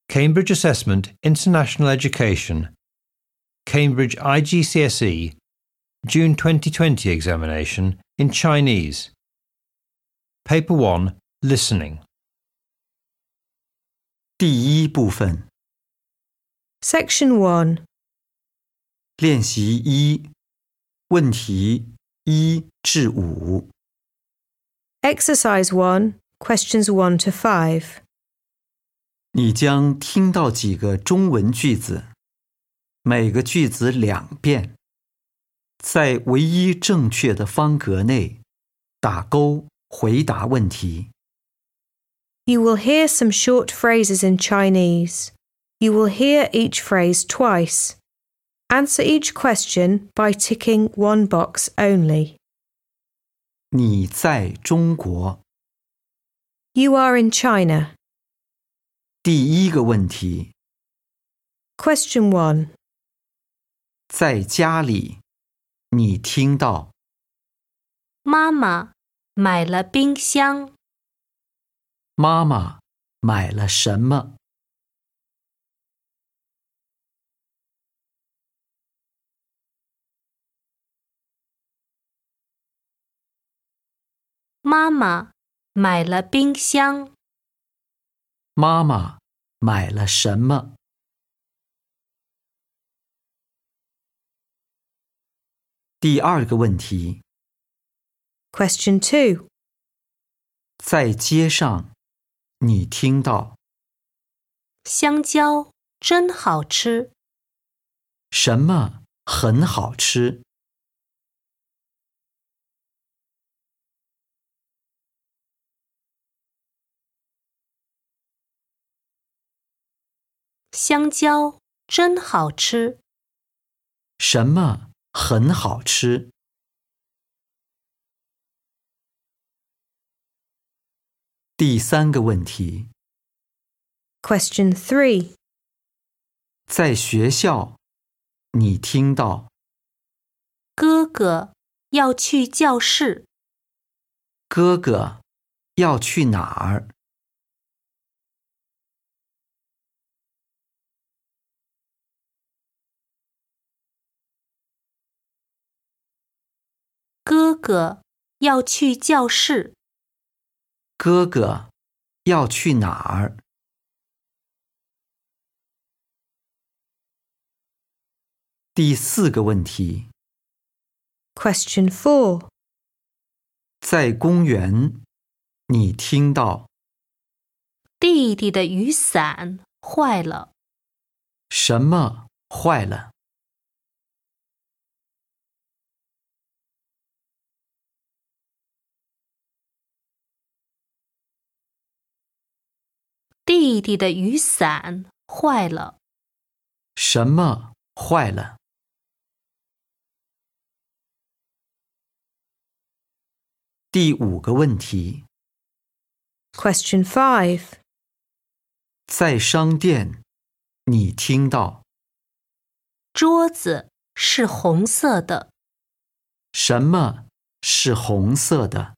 Cambridge Assessment International Education, Cambridge IGCSE, June 2020 examination in Chinese. Paper 1, Listening. 第一部分 Section 1. 练习一问题1至5 Exercise 1, questions 1 to 5. 你将听到几个中文句子，每个句子2遍，在唯一正确的方格内打勾回答问题。 You will hear some short phrases in Chinese. You will hear each phrase twice. Answer each question by ticking one box only. 你在中国。 You are in China. 第一个问题， Question 1. 在家里，你听到妈妈买了冰箱。 妈妈买了什么？ 妈妈买了冰箱。 妈妈买了什么？第二个问题， Question 2. 在街上，你听到香蕉真好吃。 什么很好吃？ 香蕉真好吃。 什么很好吃？第三个问题， Question 3. 在学校，你听到哥哥要去教室。 哥哥要去哪儿？ 哥哥要去教室。 哥哥要去哪儿？第四个问题， Question 4. 在公园，你听到弟弟的雨伞坏了。 什么坏了？ 弟弟的雨伞坏了。 什么坏了？第五个问题， Question 5. 在商店，你听到桌子是红色的。 什么是红色的？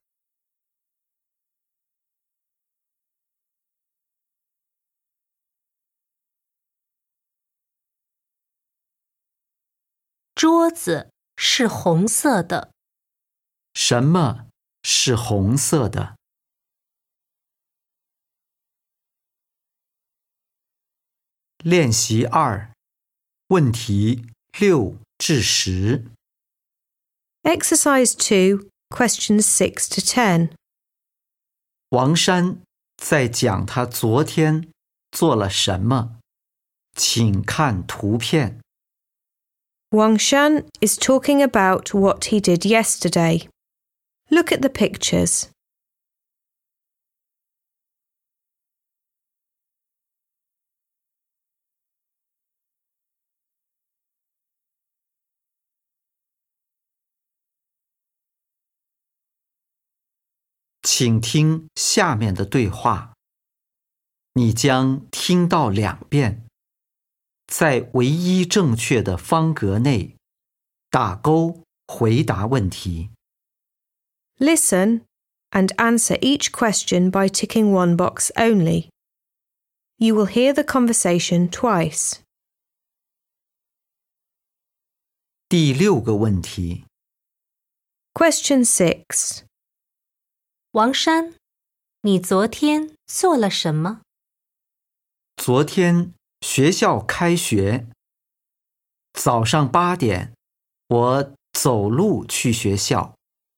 桌子是红色的。 什么是红色的？练习2，问题6至10。 Exercise 2, questions 6 to 10. 王珊在讲他昨天做了什么，请看图片。 Wang Shan is talking about what he did yesterday. Look at the pictures. 请听下面的对话，你将听到2遍，在唯一正确的方格内打勾回答问题。 Listen and answer each question by ticking one box only. You will hear the conversation twice. 第6个问题， Question 6. 王山，你昨天做了什么？ 昨天学校开学，早上8点，我走路去学校。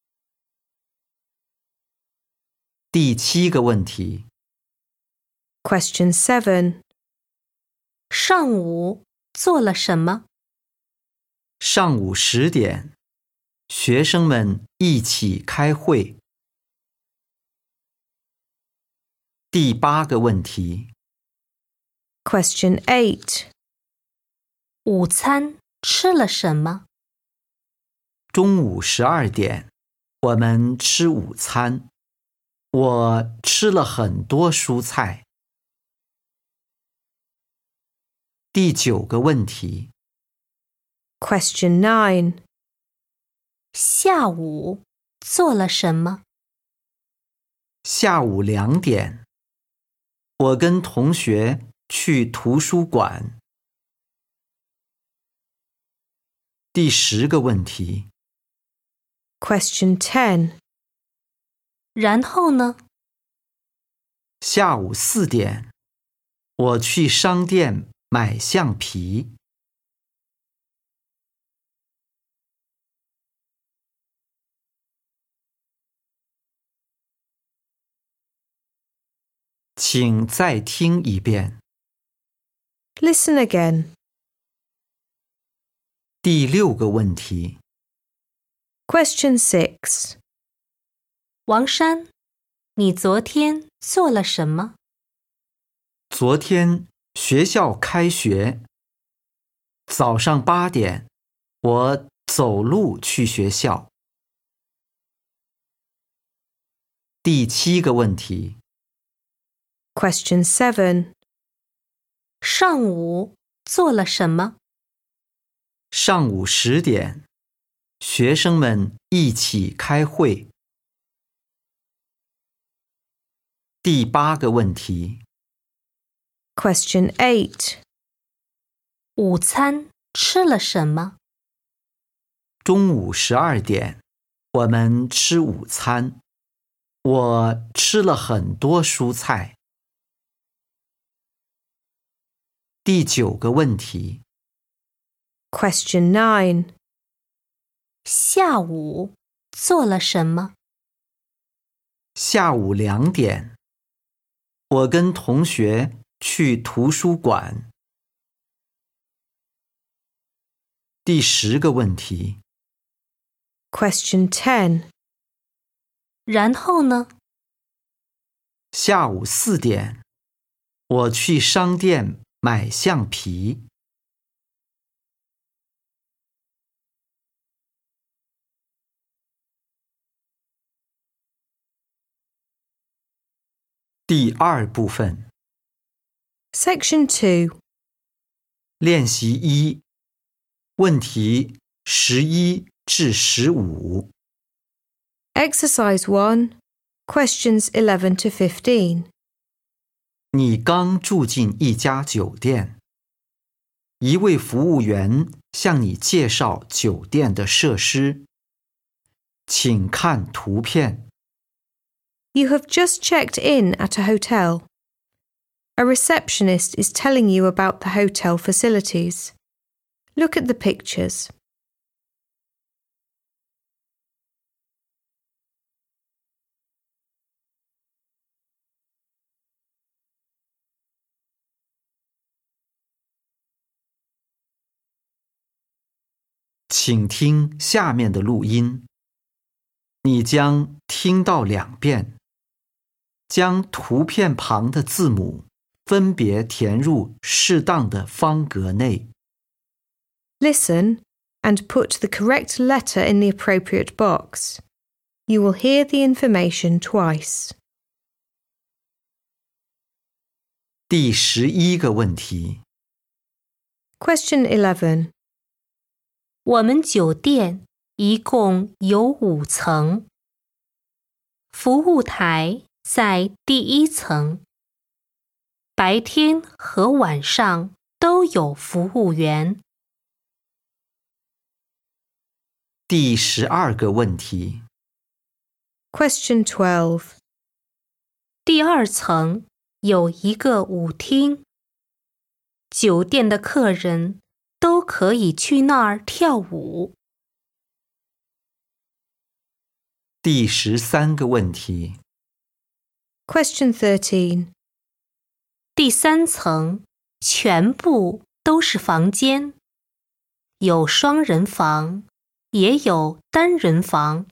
第7个问题， Question 7. 上午做了什么？ 上午10点，学生们一起开会。第8个问题， Question 8. 午餐吃了什么？ 中午12点，我们吃午餐。我吃了很多蔬菜。第9个问题， Question 9. 下午做了什么？ 下午2点，我跟同学去图书馆。第10个问题， Question 10. 然后呢？ 下午4点，我去商店买橡皮。请再听一遍。 Listen again. 第6个问题， Question 6. 王山，你昨天做了什么？ 昨天学校开学，早上8点，我走路去学校。第7个问题， Question 7. 上午做了什么？ 上午10点，学生们一起开会。第8个问题， Question 8. 午餐吃了什么？ 中午12点，我们吃午餐。我吃了很多蔬菜。第9个问题， Question 9. 下午做了什么？ 下午2点，我跟同学去图书馆。第10个问题， Question 10. 然后呢？ 下午4点，我去商店买橡皮。第2部分， Section 2. 练习1，问题11至15。 Exercise 1. Questions 11 to 15. 你刚住进一家酒店，一位服务员向你介绍酒店的设施，请看图片。 You have just checked in at a hotel. A receptionist is telling you about the hotel facilities. Look at the pictures. 请听下面的录音，你将听到2遍。将图片旁的字母分别填入适当的方格内。 Listen and put the correct letter in the appropriate box. You will hear the information twice. 第11个问题， Question 11. 我们酒店一共有5层，服务台在第1层， 白天和晚上都有服务员。 第12个问题。 Question 12. 第2层有一个舞厅，酒店的客人都可以去那儿跳舞。 第13个问题。 Question 13. 第3层全部都是房间，有双人房，也有单人房。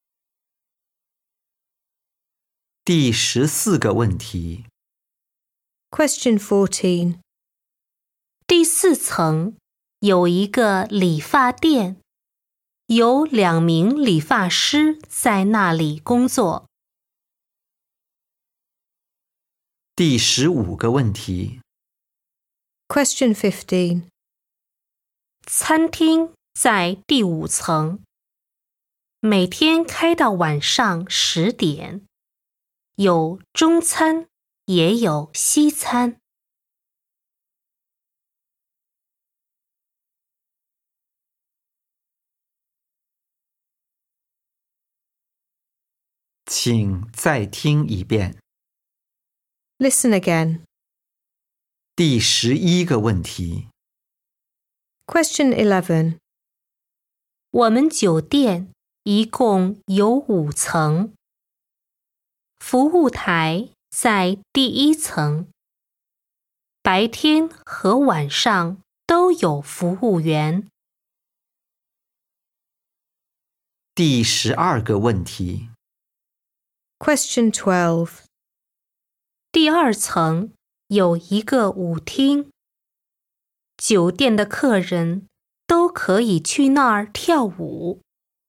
第14个问题。 Question 14. 第4层有一个理发店，有2名理发师在那里工作。 第15个问题。 Question 15. 餐厅在第5层，每天开到晚上10点，有中餐，也有西餐。 请再听一遍。 Listen again. 第11个问题。 Question 11. 我们酒店一共有5层，服务台在第1层，白天和晚上都有服务员。 第12个问题。 Question 12. 第2层有一个舞厅，酒店的客人都可以去那儿跳舞。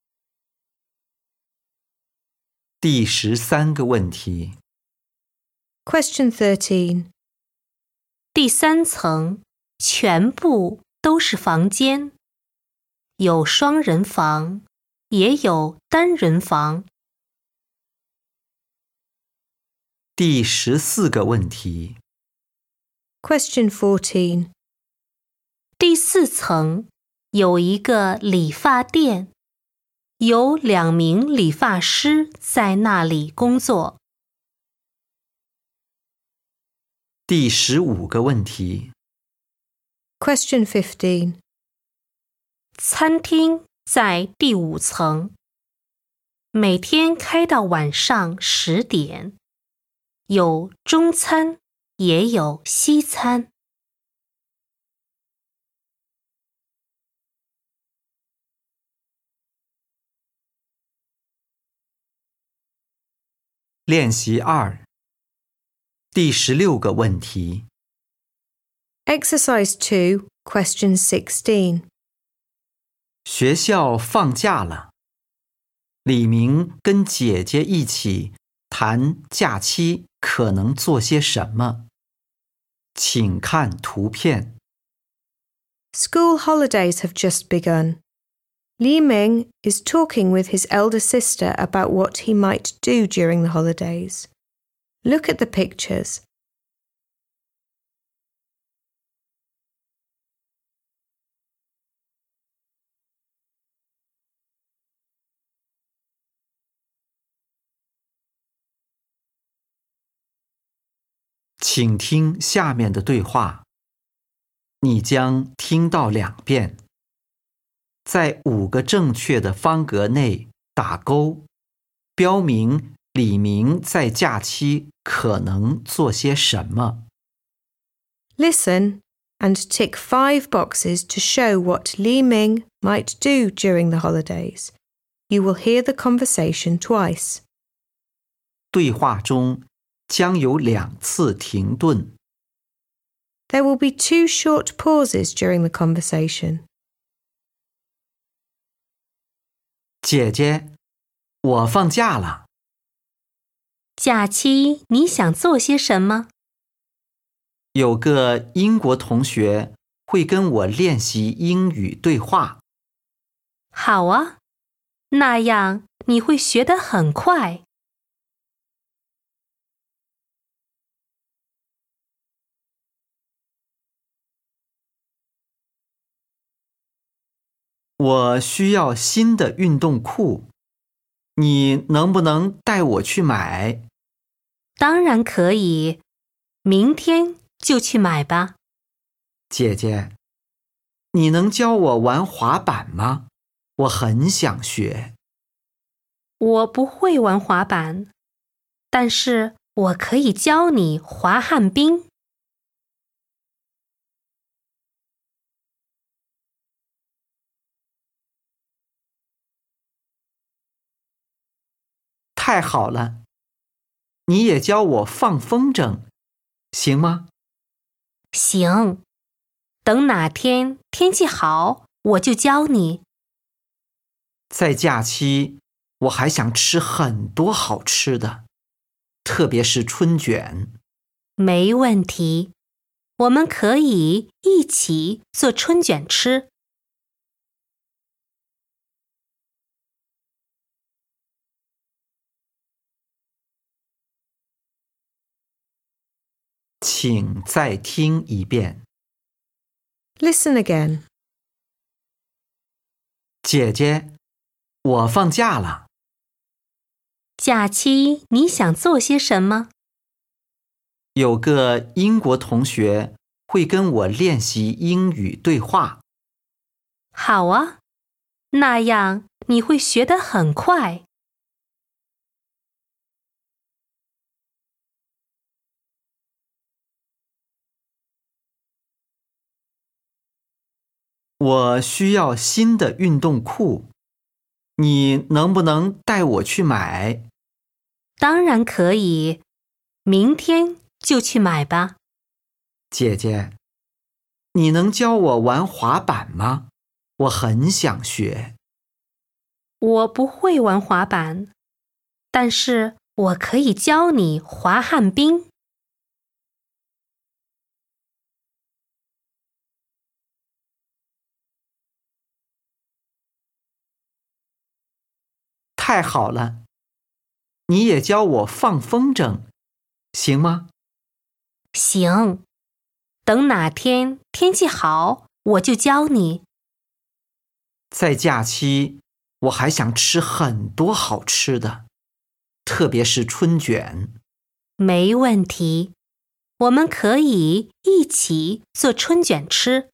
第13个问题。 Question 13. 第3层全部都是房间，有双人房，也有单人房。 第14个问题。 Question 14. 第4层有一个理发店，有2名理发师在那里工作。 第15个问题。 Question 15. 餐厅在第5层，每天开到晚上10点，有中餐，也有西餐。 练习2。第16个问题。 Exercise 2, Question 16. 学校放假了，李明跟姐姐一起谈假期可能做些什么，请看图片。 School holidays have just begun. Li Ming is talking with his elder sister about what he might do during the holidays. Look at the pictures. "请听下面的对话，你将听到2遍。在5个正确的方格内打勾，标明李明在假期可能做些什么。 Listen and tick 5 boxes to show what Li Ming might do during the holidays. You will hear the conversation twice. 对话中将有2次停顿。 There will be 2 short pauses during the conversation. 姐姐，我放假了。 假期你想做些什么？ 有个英国同学会跟我练习英语对话。 好啊，那样你会学得很快。 我需要新的运动裤，你能不能带我去买？ 当然可以，明天就去买吧。 姐姐，你能教我玩滑板吗？我很想学。 我不会玩滑板，但是我可以教你滑旱冰。 太好了，你也教我放风筝，行吗？ 行，等哪天天气好，我就教你。 在假期，我还想吃很多好吃的，特别是春卷。 没问题，我们可以一起做春卷吃。 请再听一遍。 Listen again. 姐姐，我放假了。 假期你想做些什么？ 有个英国同学会跟我练习英语对话。 好啊，那样你会学得很快。 我需要新的运动裤，你能不能带我去买？ 当然可以，明天就去买吧。 姐姐，你能教我玩滑板吗？我很想学。 我不会玩滑板，但是我可以教你滑旱冰。 太好了，你也教我放风筝，行吗？ 行，等哪天天气好，我就教你。 在假期，我还想吃很多好吃的，特别是春卷。 没问题，我们可以一起做春卷吃。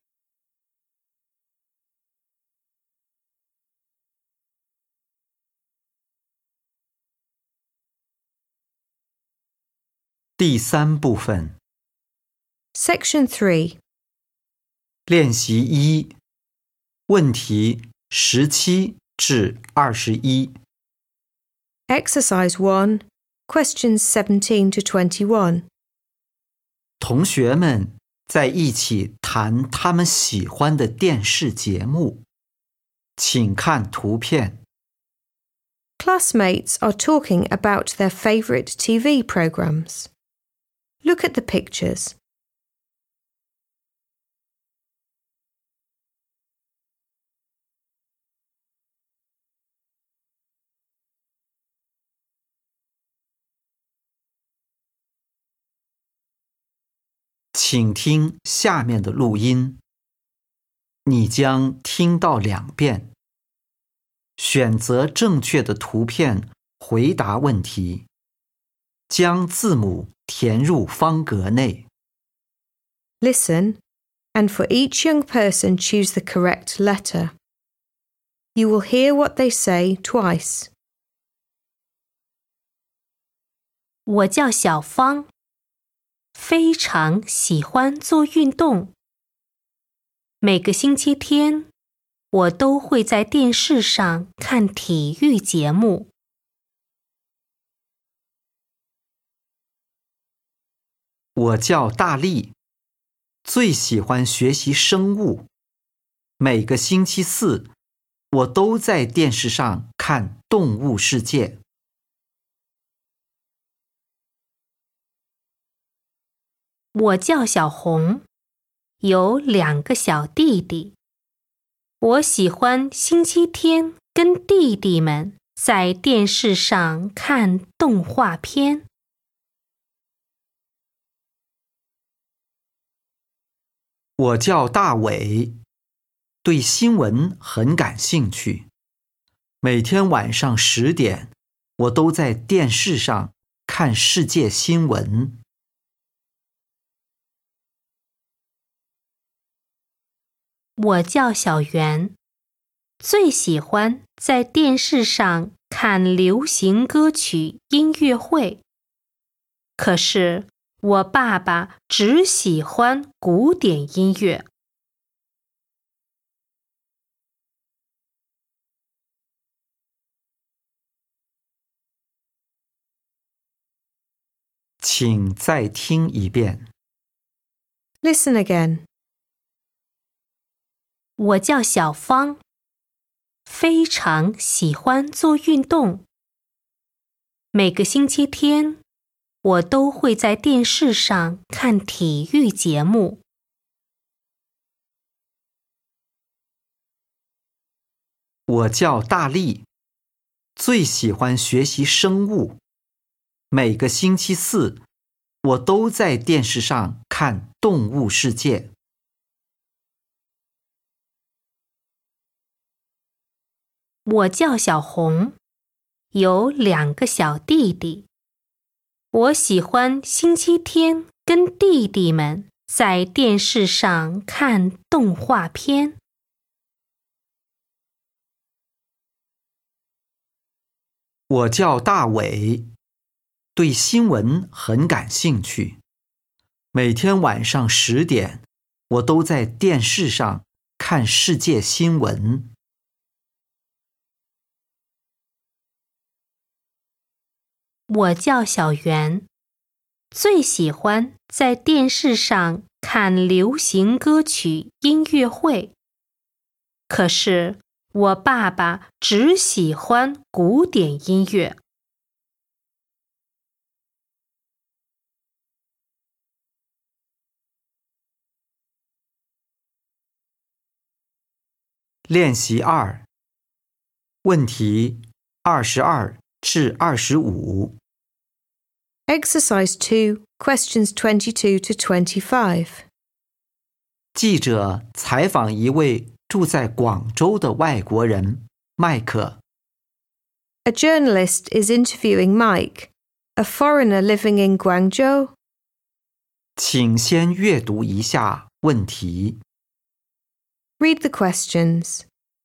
第三部分， Section 3. 练习1，问题17至21。 Exercise 1. Questions 17 to 21. 同学们在一起谈他们喜欢的电视节目，请看图片。 Classmates are talking about their favourite TV programmes. Look at the pictures. 请听下面的录音，你将听到2遍。选择正确的图片回答问题，将字母填入方格内。 Listen, and for each young person choose the correct letter. You will hear what they say twice. 我叫小芳，非常喜欢做运动。每个星期天，我都会在电视上看体育节目。 我叫大力，最喜欢学习生物。每个星期4，我都在电视上看《动物世界》。 我叫小红，有2个小弟弟。我喜欢星期天跟弟弟们在电视上看动画片。 我叫大伟， 对新闻很感兴趣。每天晚上10点，我都在电视上看世界新闻。 我叫小袁，最喜欢在电视上看流行歌曲音乐会。可是我爸爸只喜欢古典音乐。 请再听一遍。 Listen again. 我叫小芳，非常喜欢做运动。每个星期天，我都会在电视上看体育节目。 我叫大力，最喜欢学习生物。每个星期四，我都在电视上看《动物世界》。 我叫小红，有2个小弟弟。我喜欢星期天跟弟弟们在电视上看动画片。 我叫大伟，对新闻很感兴趣。每天晚上10点，我都在电视上看世界新闻。 我叫小袁，最喜欢在电视上看流行歌曲音乐会。可是我爸爸只喜欢古典音乐。 练习2，问题22至25。 Exercise 2, questions 22 to 25. 记者采访一位住在广州的外国人麦克。 A journalist is interviewing Mike, a foreigner living in Guangzhou. 请先阅读一下问题。 Read the questions.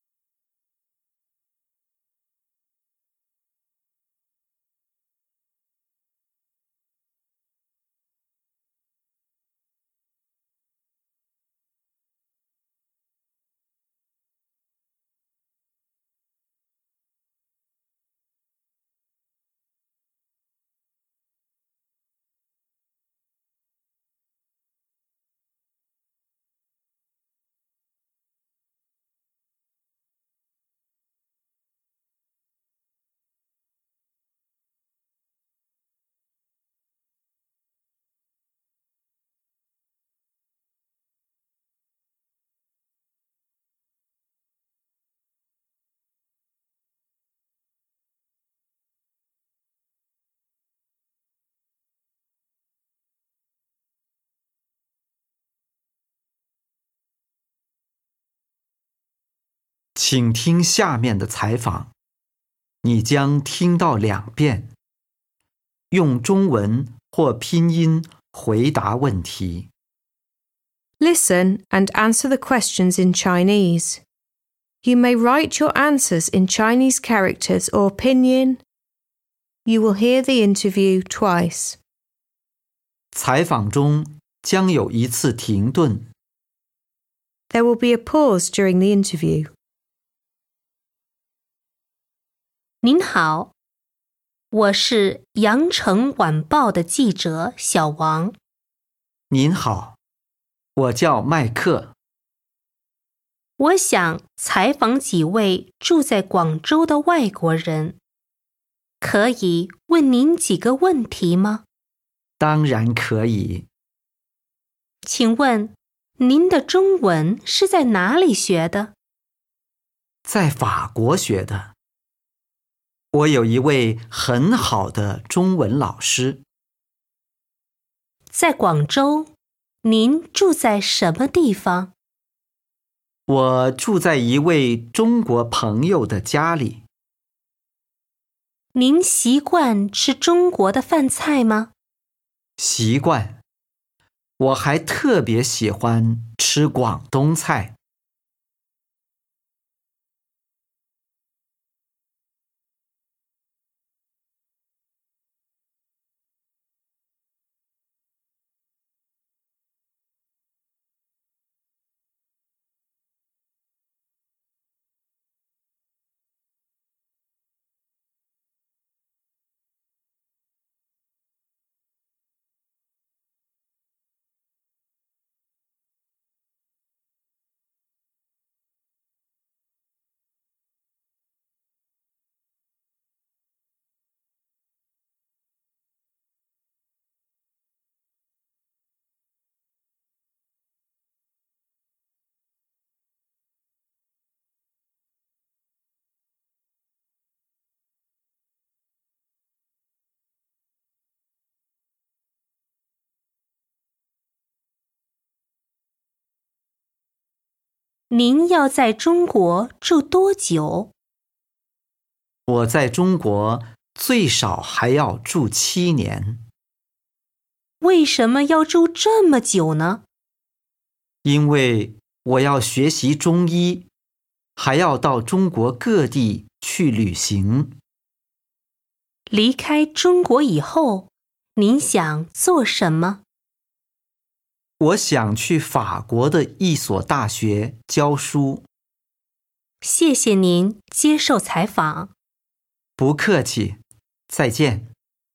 请听下面的采访，你将听到2遍。用中文或拼音回答问题。 Listen and answer the questions in Chinese. You may write your answers in Chinese characters or pinyin. You will hear the interview twice. 采访中将有1次停顿。 There will be a pause during the interview. 您好，我是羊城晚报的记者小王。 您好，我叫麦克。 我想采访几位住在广州的外国人，可以问您几个问题吗？ 当然可以。 请问您的中文是在哪里学的？ 在法国学的。我有一位很好的中文老师。 在广州，您住在什么地方？ 我住在一位中国朋友的家里。 您习惯吃中国的饭菜吗？ 习惯。我还特别喜欢吃广东菜。 您要在中国住多久？ 我在中国最少还要住7年。 为什么要住这么久呢？ 因为我要学习中医，还要到中国各地去旅行。 离开中国以后，您想做什么？ 我想去法国的一所大学教书。 谢谢您接受采访。 不客气，再见。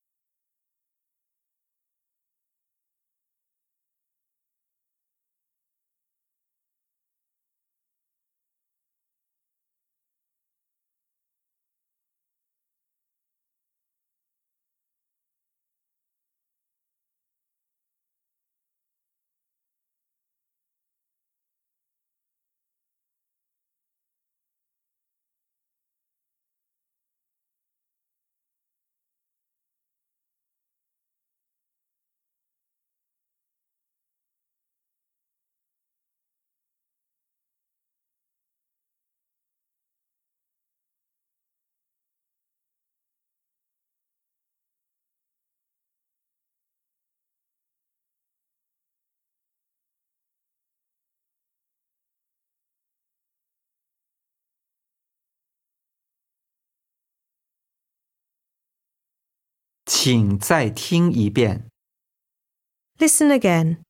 请再听一遍。 Listen again.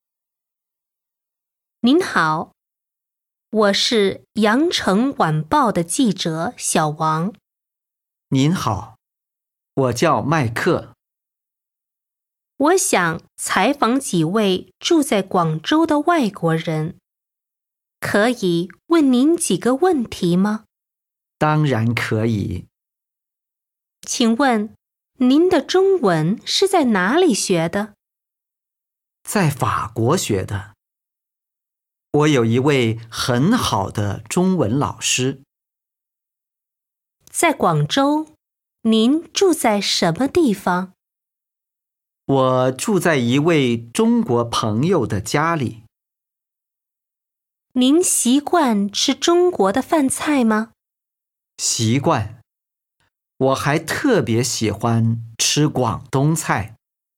您好，我是羊城晚报的记者小王。 您好，我叫麦克。 我想采访几位住在广州的外国人，可以问您几个问题吗？ 当然可以。 请问，您的中文是在哪里学的？ 在法国学的。我有一位很好的中文老师。 在广州，您住在什么地方？ 我住在一位中国朋友的家里。 您习惯吃中国的饭菜吗？ 习惯。我还特别喜欢吃广东菜。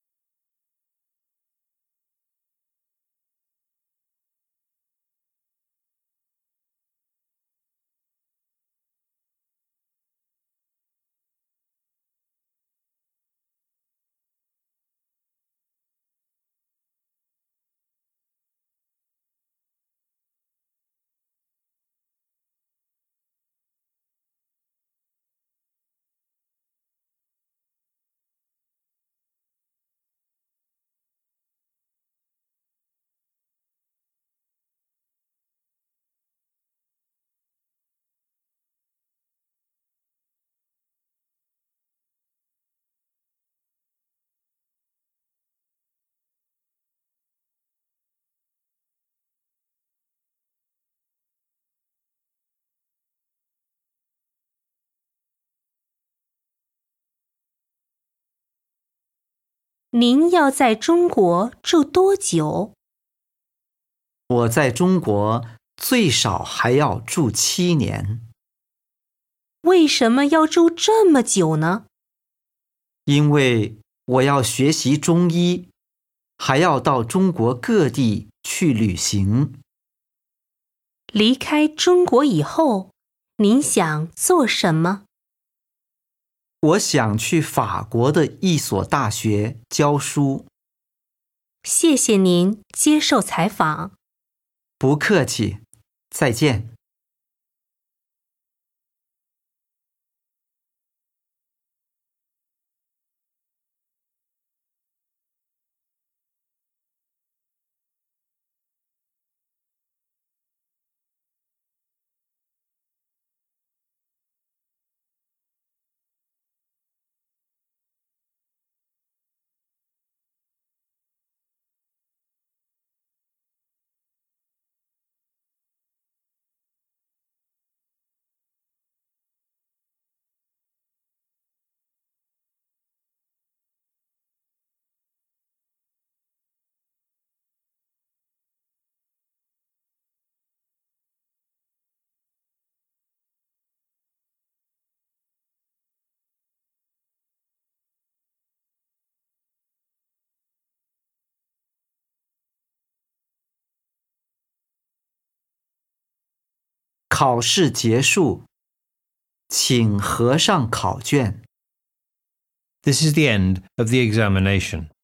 您要在中国住多久？ 我在中国最少还要住7年。 为什么要住这么久呢？ 因为我要学习中医，还要到中国各地去旅行。 离开中国以后，您想做什么？ 我想去法国的一所大学教书。 谢谢您接受采访。 不客气，再见。考试结束，请合上考卷。 This is the end of the examination.